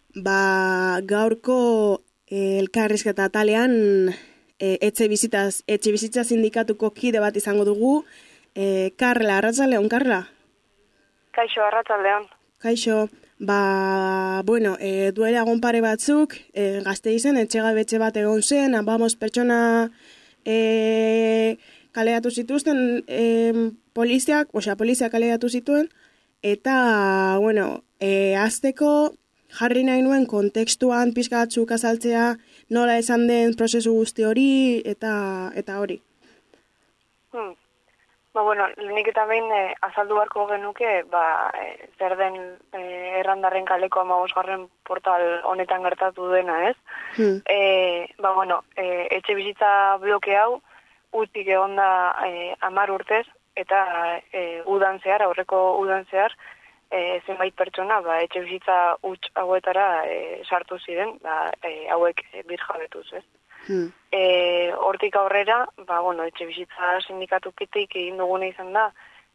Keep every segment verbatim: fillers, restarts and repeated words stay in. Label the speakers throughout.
Speaker 1: ba, gaurko e, elkarrizketa talean e, etxe bizitaz, etxe bizitza sindikatuko kide bat izango dugu. E, Karla, arratzaldeon, Karla?
Speaker 2: Kaixo, arratzaldeon.
Speaker 1: Kaixo, ba, bueno, e, duela egon pare batzuk, e, Gasteizen etxegabetxe bat egon zen, ambamos pertsona e, kaleatu zituzten e, poliziak, osea, poliziak kaleatu zituen, eta, bueno, e, azteko jarri nahi nuen kontekstuan pixka batzuk azaltzea nola esan den prozesu guzti hori eta eta hori.
Speaker 2: Hmm. Ba, bueno, nik eta behin eh, azaldu beharko genuke, ba, eh, zer den eh, errandarren kaleko hamabosgarren portal honetan gertatu dena, ez?
Speaker 1: Hmm.
Speaker 2: E, ba, bueno, e, etxe bizitza bloke hau, utik egon da e, amar urtez, eta e, udan zehar, aurreko udan zehar, e, zenbait pertsona, ba, etxe bizitza huts hauetara e, sartu ziren, ba, e, hauek e, birjabetuz, ez?
Speaker 1: Hmm.
Speaker 2: E, hortik aurrera, ba, bueno, etxe bizitza sindikatukitik egin duguna izan da,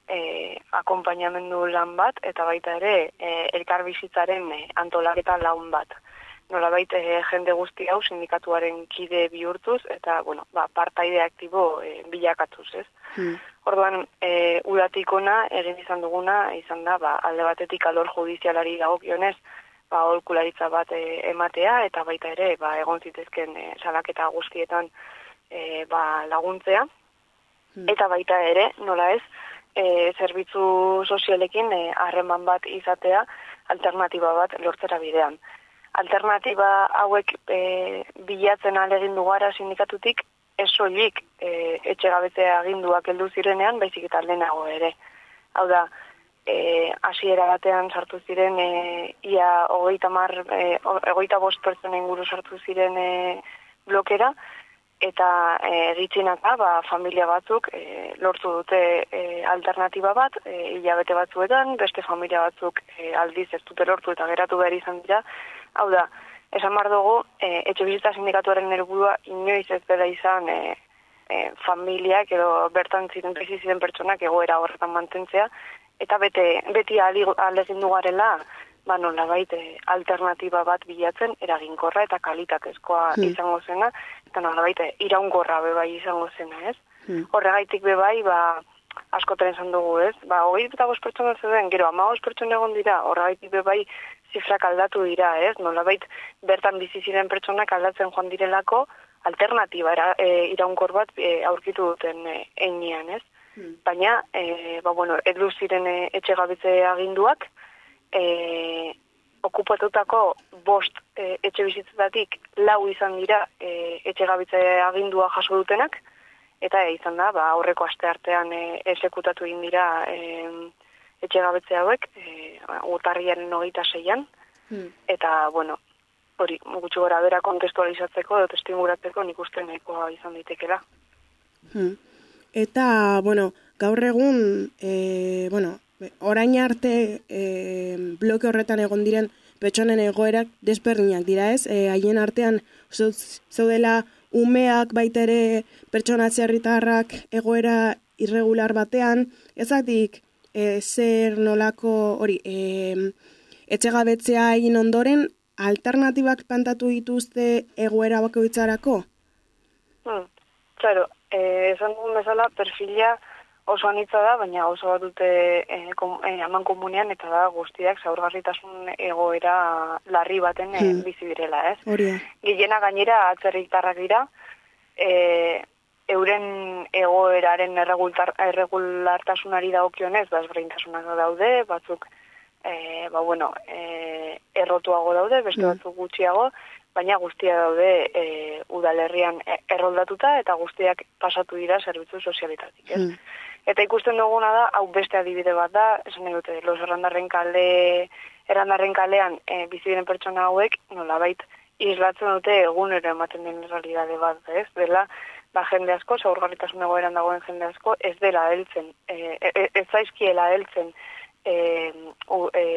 Speaker 2: e, akompainamendu lan bat, eta baita ere, e, elkar bizitzaren e, antolaketa laun bat. Nolabait e, jende guzti hau sindikatuaren kide bihurtuz, eta, bueno, ba, partaide aktibo e, bilakatuz, ez?
Speaker 1: Hmm.
Speaker 2: Orduan, e, udatik ona, egin izan duguna, izan da, ba, alde batetik alor judizialari dagokionez, ba, aholkularitza bat e, ematea, eta baita ere, ba, egon zitezken e, salaketa guztietan e, ba, laguntzea, hmm. eta baita ere, nola ez, e, zerbitzu sozialekin harreman e, bat izatea, alternatiba bat lortzera bidean. Alternatiba hauek e, bilatzen alegin dugara sindikatutik, ez soilik e, etxegabetzea aginduak heldu zirenean, baizik eta lehenago ere. Hau da, E, hasiera batean sartu ziren e, ia hogeita mar, e, hogeita bost pertsona inguru sartu ziren e, blokera, eta e, gitxinaka, ba, familia batzuk e, lortu dute e, alternatiba bat, e, hilabete batzuetan, beste familia batzuk e, aldiz ez dute lortu eta geratu behar izan dira. Hau da, esan behar dugu, e, etxe bizitza sindikatuaren helburua inoiz ez dela izan e, e, familiak edo bertan ziren bizi ziren pertsonak egoera horretan mantentzea, eta bete, beti alegin dugarela, ba, nolabait alternatiba bat bilatzen eraginkorra eta kalitatezkoa hmm. izango zena, eta nolabait iraunkorra bebai izango zena, ez? Hmm. Horregaitik bebai, ba, askotan esan dugu, ez? Ba, hogei eta bost pertsona zeuden, gero hamabos pertsona egon dira, horregaitik bebai zifrak aldatu dira, ez? Nolabait bertan bizi ziren pertsonak aldatzen joan direlako, alternatiba era, e, iraunkor bat e, aurkitu duten e, einean, ez? Baina, e, ba, bueno, edu ziren e, etxegabetze aginduak, e, okupatutako bost e, etxe bizitzetatik lau izan dira e, etxegabetze agindua jaso dutenak, eta e, izan da, ba, aurreko aste artean e, esekutatu egin dira e, etxegabetze hauek, e, urtarriaren hogeita seian, hmm. eta, bueno, hori, gutxi gora bera kontestualizatzeko edo testinguratzeko nik uste nahikoa izan daitekela.
Speaker 1: Hmm. Eta, bueno, gaur egun, e, bueno, orain arte e, bloke horretan egon diren pertsonen egoerak desberdinak dira, ez? E, haien artean, zaudela umeak baita ere pertsona atzerritarrak egoera irregular batean, ezatik e, zer nolako hori, e, etxegabetzea egin ondoren, alternatibak plantatu dituzte egoera bakoitzarako?
Speaker 2: Hmm, claro. Eh, esan dugun bezala, perfila oso anitza da, baina oso bat dute eh, kom, eh, aman komunean, eta da guztiak zaurgarritasun egoera larri baten eh, hmm. bizi direla, ez?
Speaker 1: Horia.
Speaker 2: Gehiena gainera atzerritarrak dira, eh, euren egoeraren erregulartasunari dagokionez, ba, ezberdintasunak daude, batzuk eh, ba, bueno, eh, errotuago daude, beste hmm. batzuk gutxiago, baina guztia daude e, udalerrian erroldatuta eta guztiak pasatu dira zerbitzu sozialetatik, ez? Hmm. Eta ikusten duguna da, hau beste adibide bat da, esan nahi dute, los errandarren kale, errandarren kalean e, bizi diren pertsona hauek, nolabait, islatzen dute egunero ematen den realidade bat, ez? Dela, ba, jende asko, zaurgarritasun egoeran dagoen jende asko, ez dela heltzen, e, e, ez zaizkiela heltzen, e, e,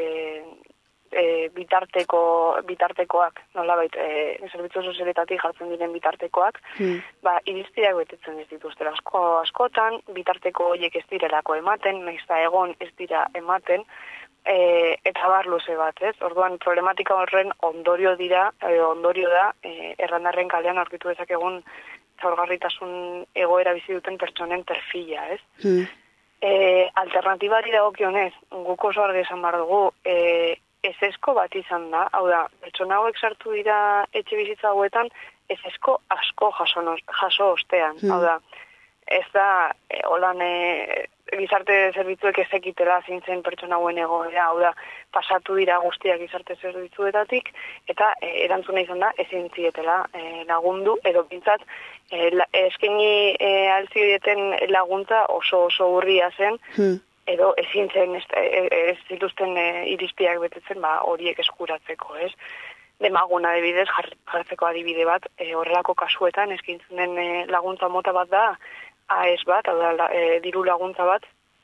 Speaker 2: E, bitarteko bitartekoak, nolabait, e, zerbitzu sozialetatik jartzen diren bitartekoak, hmm. ba, irizpideak betetzen ez dituzte asko askotan, bitarteko horiek ez direlako ematen, nahiz da egon ez dira ematen, e, eta bar luze bat, ez? Orduan, problematika horren ondorio dira, e, ondorio da, e, errandarren kalean aurkitu dezakegun zaurgarritasun egoera bizi duten pertsonen perfila, ez?
Speaker 1: Hmm.
Speaker 2: E, alternatibari dagokionez, guk oso argi esan behar dugu, e, ezesko bat izan da, hau da, pertsona hauek sartu dira etxe bizitza hauetan, ezesko asko jaso, jaso ostean,
Speaker 1: hmm.
Speaker 2: hau da, ez da, e, holan, e, gizarte zerbitzuek ezekitela zintzen pertsona hauen egoera, hau da, pasatu dira guztiak gizarte zerbitzuetatik, eta e, erantzuna izan da, ezin zietela e, lagundu, edo pintzat, e, la, eskaini e, altzioieten laguntza oso oso urria zen,
Speaker 1: hmm.
Speaker 2: edo ezin zen ez, ez zituzten e, irizpiak betetzen, ba, horiek eskuratzeko, ez? Demagun adibidez, jartzeko adibide bat, e, horrelako kasuetan, eskintzen den e, laguntza mota bat da, A E S bat, hau da, e, diru laguntza bat,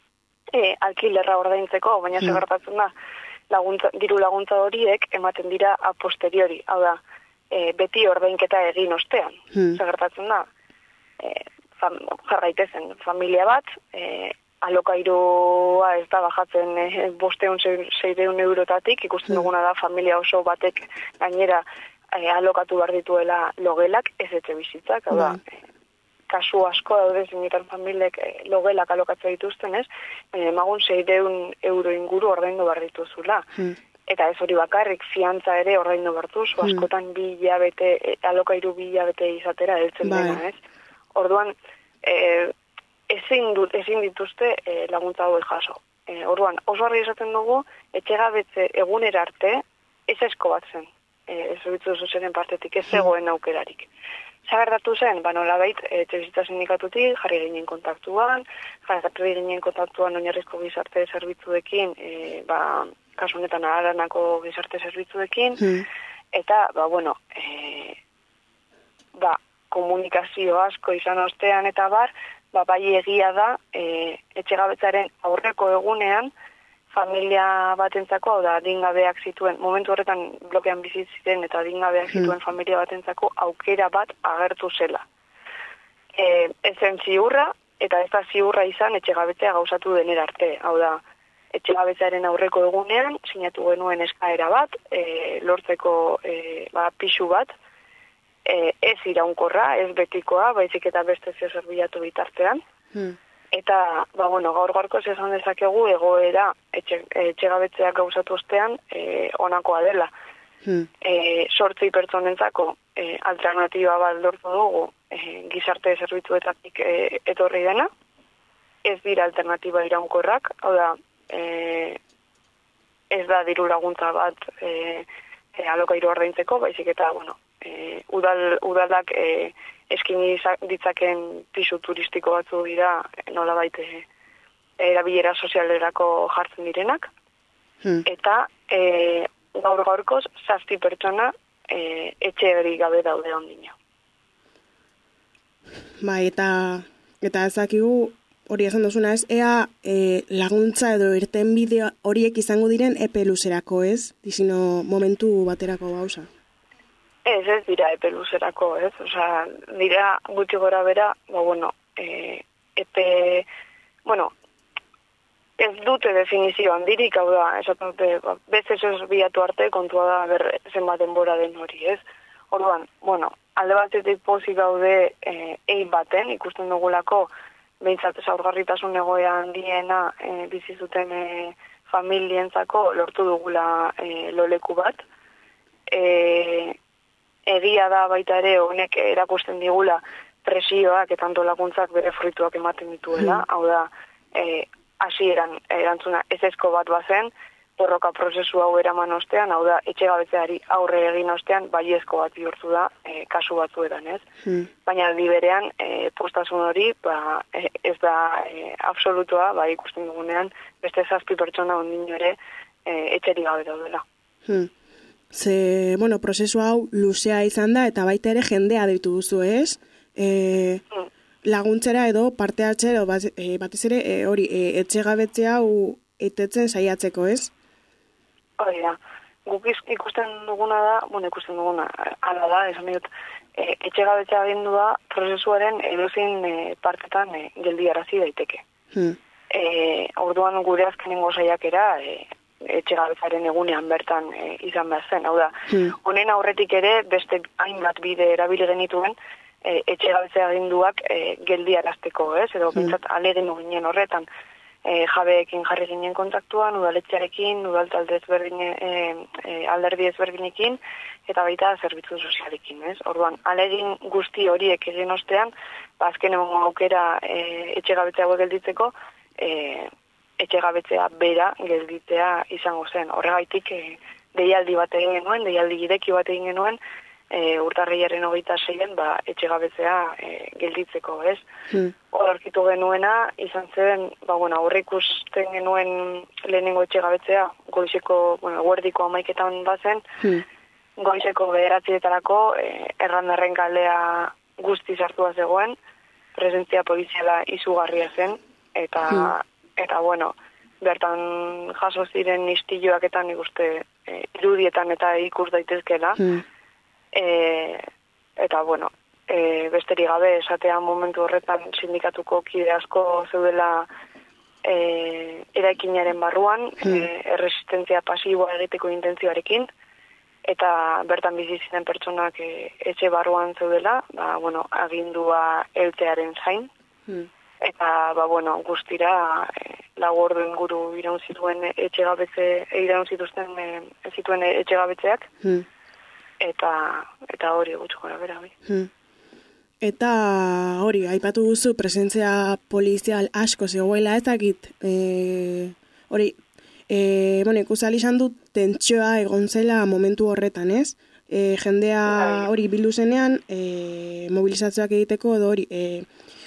Speaker 2: e, alkilerra ordaintzeko, baina mm. segertatzen da, laguntza, diru laguntza horiek ematen dira a posteriori, hau da, e, beti ordainketa egin ostean, mm. segertatzen da, e, fam, jarraitezen familia bat, e, alokairua ez da bajatzen e, bosteun, seireun eurotatik, ikusten duguna da familia oso batek gainera e, alokatu behar dituela logelak, ez etxe bizitzak, hau da, mm. kasu asko daude zinetan familiek eh, logelak alokatzea dituzten, ez? Baina emagun seireun euro inguru ordaindu behar dituzula. Hmm. Eta ez hori bakarrik, fiantza ere ordaindu behar duzu, hmm. askotan bi hilabete, eh, alokairu bi hilabete izatera heltzen dena, ez? Orduan, eh, ezin, dut, ezin dituzte eh, laguntza hauek jaso. Eh, orduan, oso argi esaten dugu, etxegabetze egunera arte, ez esko bat zen, eh, ez zerbitzu sozialen partetik, ez zegoen aukerarik. Zagertatu zen, ba nolabait, etxe bizitza sindikatutik, jarri ginen kontaktuan, jarri ginen kontaktuan oinarrizko gizarte zerbitzuekin, e, ba, kasu honetan Aranako gizarte zerbitzuekin, hmm. eta, ba, bueno, e, ba, komunikazio asko izan ostean eta bar, ba, bai egia da, e, etxegabetzaren aurreko egunean, familia batentzako, hau da, adingabeak zituen, momentu horretan blokean bizi ziren eta adingabeak zituen hmm. familia batentzako aukera bat agertu zela. E, ez zen ziurra, eta ez da ziurra izan etxegabetzea gauzatu denera arte. Hau da, etxegabetzearen aurreko egunean, sinatu genuen eskaera bat, e, lortzeko e, ba, pixu bat, e, ez iraunkorra, ez betikoa, baizik eta beste zer bilatu bitartean. Hmm. Eta, ba, bueno, gaur gaurkoz esan dezakegu egoera etxe, etxegabetzeak gauzatu ostean e, onakoa dela. Hmm. E, sortzi pertsonentzako e, alternatiba bat lortu dugu e, gizarte zerbitzuetatik e, etorri dena. Ez dira alternatiba iraunkorrak, hau da, e, ez da diru laguntza bat e, e, alokairu ordaintzeko, baizik eta, bueno, e, udal, udalak e, eskini ditzaken pisu turistiko batzu dira nolabait erabilera sozialerako jartzen direnak. Hmm. Eta e, gaur gaurkoz zazpi pertsona e, etxe eri gabe daude ondino.
Speaker 1: Bai, eta eta ezakigu hori esan duzuna ez, ea e, laguntza edo irten bide horiek izango diren epe luzerako ez, dizino momentu baterako gauza.
Speaker 2: Ez, ez dira epe luzerako, ez? Osea, dira gutxi gora bera, ba, bueno, e, epe, bueno, ez dute definizio handirik, hau da, esaten dute, ba, bezez ez biatu arte kontua da ber zenbat denbora den hori, ez? Orduan, bueno, alde batetik pozik gaude e, egin baten, ikusten dugulako, behintzat zaurgarritasun egoera handiena e, bizi zuten e, familientzako lortu dugula e, loleku bat. E, egia da baita ere honek erakusten digula presioak eta antolakuntzak bere fruituak ematen dituela, mm. hau da, e, hasieran erantzuna ezezko bat bazen, borroka prozesu hau eraman ostean, hau da, etxegabetzeari aurre egin ostean, baiezko bat bihurtu da, e, kasu batzuetan, ez? Mm. Baina aldi berean, e, postasun hori, ba, e, ez da e, absolutua, ba, ikusten dugunean, beste zazpi pertsona ondino ere, e, etxeri gabe daudela.
Speaker 1: Mm. Ze, bueno, prozesu hau luzea izan da, eta baita ere jendea deitu duzu, ez? E, mm. Laguntzera edo parte hartzera, bat, e, batez ere, e, hori, e, etxegabetzea hau etetzen saiatzeko, ez?
Speaker 2: Hori da, guk ikusten duguna da, bueno, ikusten duguna, ala da, esan dut, e, etxegabetzea agindu da, prozesuaren edozein e, partetan e, geldiarazi daiteke. Hmm. E, orduan gure azkenengo saiakera, e, etxegabetzaren egunean bertan e, izan behar zen. Hau da,
Speaker 1: hmm.
Speaker 2: honen aurretik ere beste hainbat bide erabili genituen e, etxegabetzea aginduak e, geldiarazteko, ez? Edo hmm. bintzat alegin ginen horretan. E, jabeekin jarri ginen kontaktuan, udaletxearekin, udaltalde ezberdin, e, e, alderdi ezberdinekin, eta baita zerbitzu sozialekin, ez? Orduan, alegin guzti horiek egin ostean, ba, azken egon aukera e, etxegabetzea gelditzeko, e, etxegabetzea bera gelditzea izango zen. Horregaitik, e, deialdi bat egin genuen, deialdi gireki bat egin genuen, e, urtarrilaren hogeita zeien, ba, etxegabetzea e, gelditzeko, ez? Hmm. Hor aurkitu genuena, izan zen, ba, bueno, aurre ikusten genuen lehenengo etxegabetzea, goizeko, bueno, guerdiko amaiketan bazen, hmm. goizeko bederatzietarako e, errandarren kaldea guzti sartua zegoen, presentzia poliziala izugarria zen, eta, hmm. eta bueno, bertan jaso ziren istiloak eta nik uste e, irudietan eta ikus daitezkela, hmm. E, eta, bueno, e, besterik gabe esatea momentu horretan sindikatuko kide asko zeudela e, eraikinaren barruan, hmm. e, erresistentzia pasiboa egiteko intentzioarekin, eta bertan bizi ziren pertsonak e, etxe barruan zeudela, ba, bueno, agindua eltearen zain, hmm. eta, ba, bueno, guztira e, lau ordu inguru iraun zituen etxegabetze, iraun zituzten e, zituen etxegabetzeak, hmm. eta eta hori gutxi gora bera bai.
Speaker 1: Hmm. Eta hori, aipatu duzu presentzia polizial asko zegoela, ez dakit e, hori, e, bueno, ikusali izan dut tentsioa egon zela momentu horretan, ez? E, jendea bai. Hori bildu zenean e, mobilizazioak egiteko edo hori e...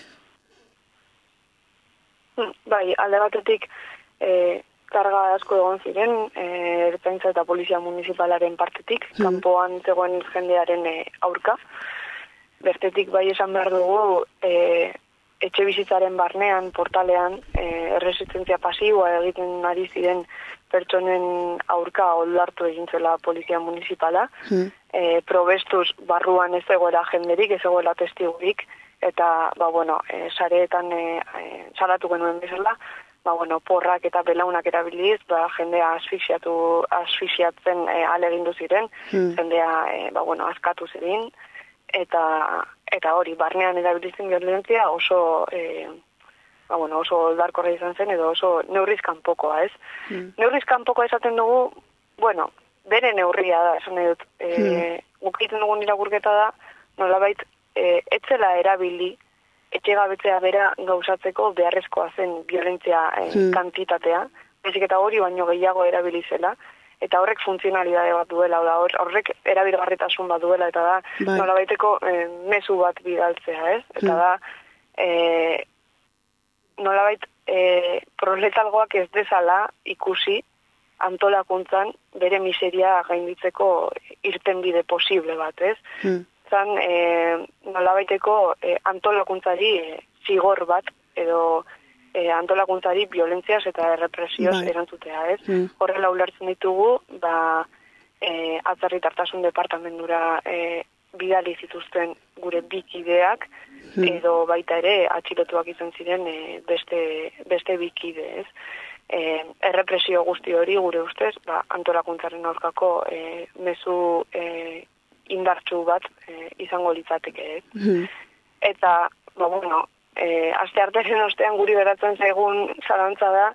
Speaker 2: bai, alde batetik e, karga asko egon ziren, eh, ertzaintza eta polizia municipalaren partetik, hmm. kanpoan zegoen jendearen e, aurka. Bertetik bai esan behar dugu, e, etxe bizitzaren barnean, portalean, e, erresistentzia pasiboa egiten ari ziren pertsonen aurka oldartu egintzela polizia municipala. Hmm. E, probestuz barruan ez egoera jenderik, ez egoera testigurik, eta, ba, bueno, e, sareetan e, e, salatu genuen bezala, ba, bueno, porrak eta belaunak erabiliz, ba, jendea asfixiatu, asfixiatzen e, alegindu ziren, hmm. jendea, e, ba, bueno, askatu ziren, eta, eta hori, barnean erabilizen violentzia oso, e, ba, bueno, oso oldarkorra izan zen, edo oso neurriz kanpokoa, ez? Hmm. Neurriz kanpokoa esaten dugu, bueno, bere neurria da, esan edut, e, hmm. gukiten dugun irakurketa da, nolabait, e, etzela erabili, etxegabetzea bera gauzatzeko beharrezkoa zen violentzia eh, hmm. kantitatea, bezik eta hori baino gehiago erabilizela, eta horrek funtzionalidade bat duela, hor, horrek erabilgarritasun bat duela, eta da bai. Nolabaiteko eh, mezu bat bidaltzea, ez? Eta hmm. da, eh, nolabait eh, proletalgoak ez dezala ikusi antolakuntzan bere miseria gainditzeko irtenbide posible bat, ez? Hmm. Zan, e, nolabaiteko e, antolakuntzari e, zigor bat, edo e, antolakuntzari violentziaz eta errepresioz bai. Erantzutea, ez? Mm. Horrela ulertzen ditugu, ba, e, atzerritartasun departamendura e, bidali zituzten gure bikideak, mm. edo baita ere atxilotuak izan ziren e, beste, beste bikide, ez? E, errepresio guzti hori gure ustez, ba, antolakuntzaren aurkako e, mezu e, indartsu bat e, izango litzateke, ez? Mm. Eta, ba, bueno, e, aste arteren ostean guri beratzen zaigun zalantza da,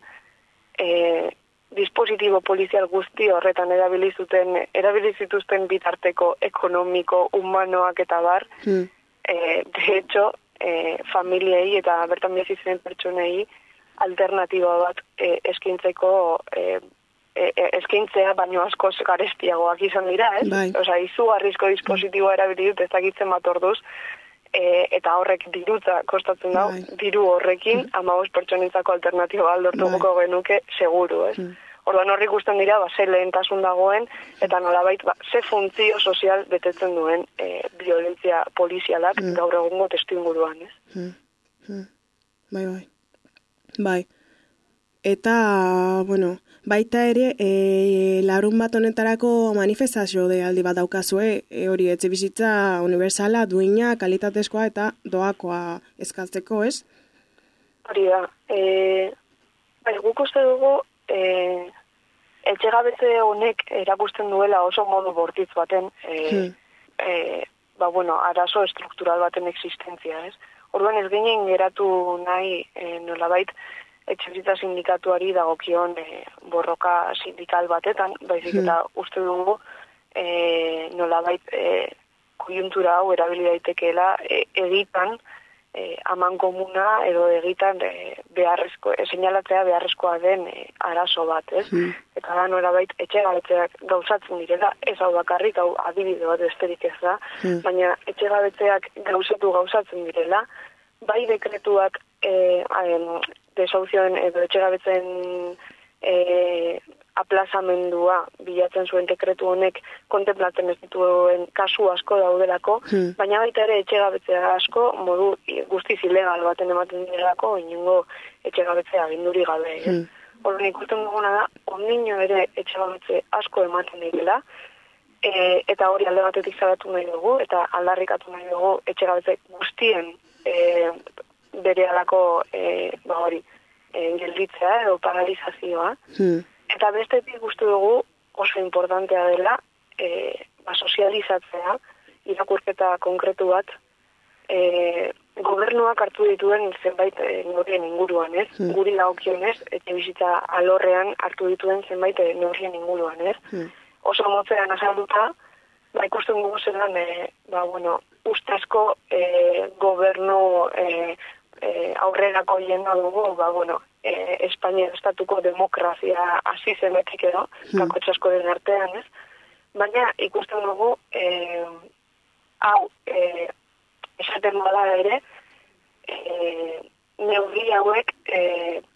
Speaker 2: e, dispositibo polizial guzti horretan erabilizuten, erabilizituzten bitarteko ekonomiko, humanoak eta bar, mm. e, de hecho, e, familiei eta bertan bizitzen pertsonei alternatiba bat e, eskintzeko e, E, e, eskintzea baino askoz garestiagoak izan dira, ez? Bai. Osa, izugarrizko dispositiboa erabili dut ezagitzen bat orduz, e, eta horrek dirutza kostatzen dau, bai. Diru horrekin, mm. hamabost pertsonentzako alternatiba aldortuko bai. Genuke seguru, ez? Mm. Orduan horrik ikusten dira, ba, ze lehentasun dagoen, eta nolabait, ba, ze funtzio sozial betetzen duen e, violentzia polizialak mm. gaur egungo testuinguruan, ez?
Speaker 1: Mm. Mm. Bai, bai. Bai. Eta, bueno, baita ere, e, larun bat honetarako manifestazio de aldi bat daukazue, e, hori etxe bizitza universala, duina, kalitatezkoa eta doakoa eskatzeko, ez?
Speaker 2: Hori da. E, bai, guk uste dugu, e, etxegabetze honek erakusten duela oso modu bortitz baten, e, hmm. e, ba, bueno, arazo estruktural baten existentzia, ez? Orduan ez ginen geratu nahi e, nolabait etxebizitza sindikatuari dagokion e, borroka sindikal batetan, baizik eta uste dugu e, nolabait e, kojuntura hau erabili daitekeela e, egitan e, aman komuna edo egitan e, beharrezko, e, seinalatzea beharrezkoa den e, arazo bat, ez? Mm. Eta da nolabait etxegabetzeak gauzatzen direla, ez hau bakarrik, hau adibide bat besterik ez da, mm. baina etxegabetzeak gauzatu gauzatzen direla, bai dekretuak e, desauzioen edo etxegabetzen e, aplazamendua bilatzen zuen dekretu honek kontemplatzen ez dituen kasu asko daudelako, hmm. baina baita ere etxegabetzea asko modu guztiz ilegal baten ematen direlako, inungo etxegabetzea aginduri gabe. Hmm. Horren ikusten duguna da, ondino ere etxegabetze asko ematen direla, e, eta hori alde batetik zaratu nahi dugu, eta aldarrikatu nahi dugu etxegabetze guztien e, bere alako e, ba hori, e, gelditzea edo paralizazioa. Hmm. Eta bestetik uste dugu oso importantea dela e, ba, sozializatzea, irakurketa konkretu bat, e, gobernuak hartu dituen zenbait e, neurrien inguruan, ez? Hmm. Guri dagokionez, etxebizitza alorrean hartu dituen zenbait e, neurrien inguruan, ez? Hmm. Oso motzean azalduta, ba, ikusten dugu zelan, e, ba, bueno, ustezko e, gobernu e, e, aurrerako jenda dugu, ba, bueno, E, Espainia estatuko demokrazia hasi zenetik edo, hmm. kakotxasko den artean, ez? Baina ikusten dugu, e, hau, e, esaten bada ere, e, neurri hauek e,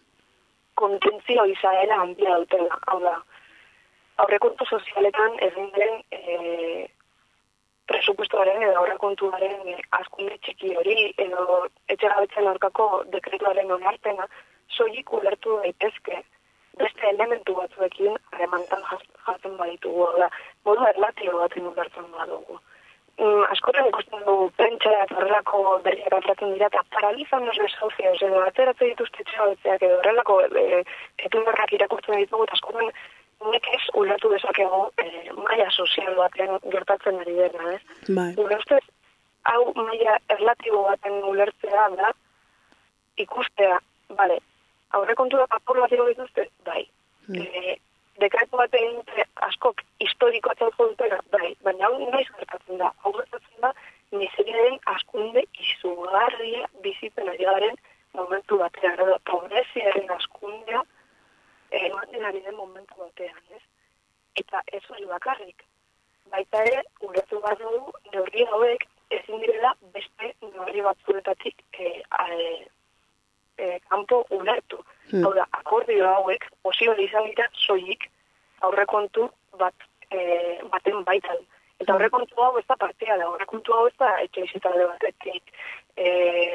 Speaker 2: kontentzio izaera handia dutela. Hau da, aurrekontu sozialetan egin den e, presupuestoaren edo aurrekontuaren e, azkunde txiki hori edo etxegabetzen aurkako dekretuaren onarpena, soilik ulertu daitezke beste elementu batzuekin harremantan jartzen baditugu, da, modu erlatibo baten ulertzen badugu. Mm, askotan ikusten dugu pentsera eta horrelako berriak atratzen dira, eta paralizan nos desauzioz, edo ateratzen dituzte etxegabetzeak edo horrelako e, etunberrak irakurtzen ditugu, eta askotan nekez ulertu dezakegu e, maila sozial batean gertatzen ari dena, ez?
Speaker 1: Bai.
Speaker 2: Gure ustez, hau maila erlatibo baten ulertzea da, ikustea, bale, aurrekontuak apur bat dituzte, bai. Mm. E, dekretu bat egin askok historiko atzauko dutena, bai. Baina hau naiz gertatzen da. Hau gertatzen da, miseriaren askunde izugarria bizitzen ari garen momentu batean. Edo, pobreziaren askundea ematen ari den momentu batean, ez? Eta ez hori bakarrik. Baita ere, ulertu bat dugu, neurri hauek ezin direla beste neurri batzuetatik e, e, E, kanpo ulertu. Hmm. Hau da, akordio hauek posible izan dira soilik aurrekontu bat e, baten baitan. Eta aurrekontu hau ez da partea da, aurrekontu hau ez da etxebizitza alde batetik, e,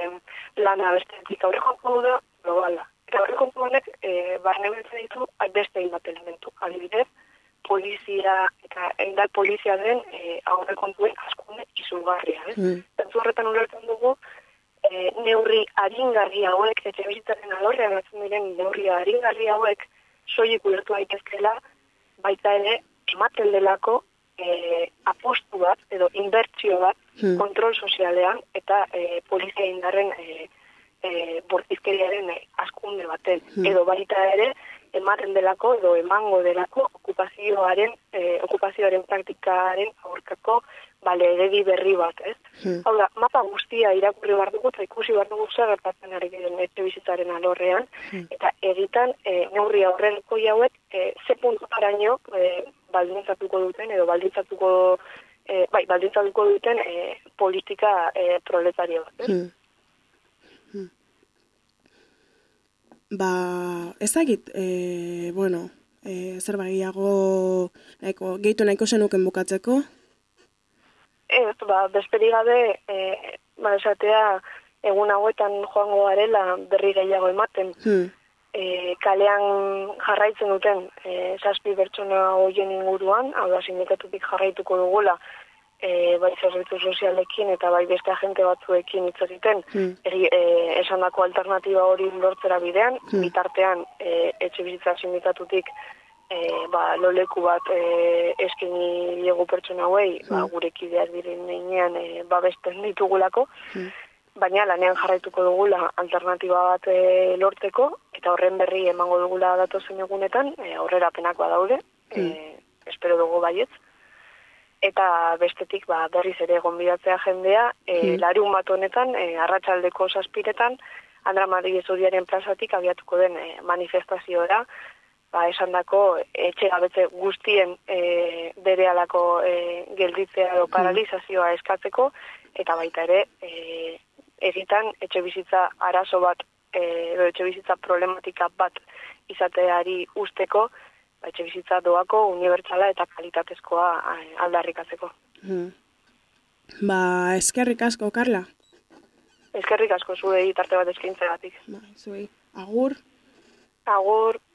Speaker 2: lana bestetik, aurrekontu hau da globala. Eta aurrekontu honek e, barne biltzen ditu beste inbat elementu. Adibidez, polizia eta indar polizia den e, aurrekontuen askunde izugarria. Hmm. Zentzu horretan ulertzen dugu, E, neurri aringarri hauek, etxebizitzaren alorrean atzen diren neurri aringarri hauek soilik ulertu daitezkeela, baita ere ematen delako e, apostu bat edo inbertsio bat hmm. kontrol sozialean eta e, polizia indarren e, e, bortizkeriaren e, askunde baten. Hmm. Edo baita ere ematen delako edo emango delako okupazioaren, e, okupazioaren praktikaren aurkako bale, edegi berri bat, ez? Hmm. Hau da, mapa guztia irakurri behar dugu, eta ikusi behar dugu zer gertatzen ari diren etxebizitzaren alorrean, hmm. eta egitan e, neurri aurreko hauek e, ze puntutaraino e, baldintzatuko duten, edo baldintzatuko, e, bai, baldintzatuko duten e, politika e, proletario bat, ez? Hmm.
Speaker 1: Hmm. Ba, ezagit, e, bueno, e, zer bagiago, nahiko, gehitu nahiko zenuken bukatzeko?
Speaker 2: Ez, ba, besperi gabe, e, ba, esatea, egun hauetan joango garela berri gehiago ematen. Hmm. E, kalean jarraitzen duten, e, zazpi bertsona horien inguruan, hau da, sindikatutik jarraituko dugula, e, bai zerbitzu sozialekin eta bai beste agente batzuekin hitz egiten, hmm. e, esandako alternatiba hori lortzera bidean, hmm. bitartean e, etxebizitza sindikatutik e, ba, loleku bat e, eskeni diegu pertsona hauei, mm. ba, gure kideak diren neinean e, babesten ditugulako, mm. baina lanean jarraituko dugula alternatiba bat e, lortzeko, eta horren berri emango dugula datozen egunetan, e, aurrerapenak badaude, mm. e, espero dugu baietz, eta bestetik ba, berriz ere gonbidatzea jendea, e, mm. larun bat honetan, e, arratsaldeko zazpiretan, Andra Madrid Zuriaren plazatik abiatuko den e, manifestaziora, ba, esan dako etxe gabetze guztien e, bere alako e, gelditzea edo paralizazioa eskatzeko, eta baita ere, e, egitan etxe bizitza arazo bat, e, edo etxe bizitza problematika bat izateari usteko, ba, etxe bizitza doako, unibertsala eta kalitatezkoa aldarrikatzeko.
Speaker 1: Hmm. Ba, eskerrik asko, Karla.
Speaker 2: Eskerrik asko zuei tarte bat eskaintzegatik.
Speaker 1: Ba, zuei. Agur.
Speaker 2: Agur.